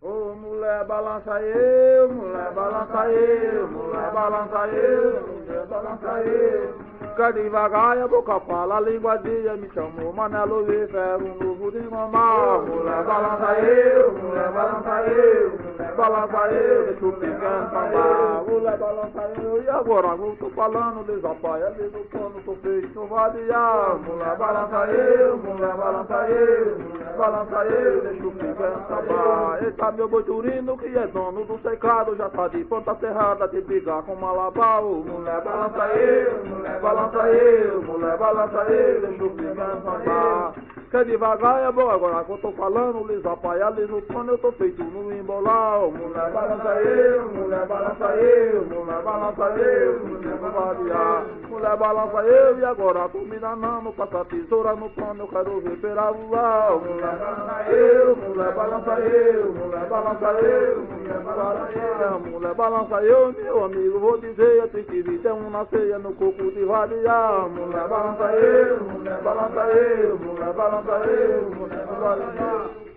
Ô mulher balança eu, mulher balança eu, mulher balança eu, mulher balança eu. Fica devagar e a boca fala, a linguadinha me chamou, Manelo e ferro novo de mamar. Mulher balança eu, mulher balança eu, mulher balança eu, deixa o pequeno sambar. Mulher balança eu, e agora eu tô falando, desapaia, desde o pano, tô feito vadiar. Mulher balança eu, mulher balança eu, mulher balança eu, deixa o pequeno sambar. Eita meu boiturino que é dono do secado, já tá de ponta serrada de brigar com Malabar. Mulher balança eu, mulher balança eu, mulher balança eu, deixa o pequeno sambar. Quer devagar é bom, agora que eu tô falando, lisa paia, liso quando eu tô feito no embolar. Mulher balança eu, mulher balança eu, mulher balança eu, mulher variar. Mulher balança eu e agora tô me danando, passa a tesoura no pano, eu quero ver pera voar. Mulher balança eu, mulher balança eu, mulher balança eu, mulher balança eu, mulher balança eu, meu amigo, vou dizer, eu tenho que vir, tem uma ceia no corpo de variar. Mulher balança eu, mulher balança eu, mulher balança eu, mulher balança eu.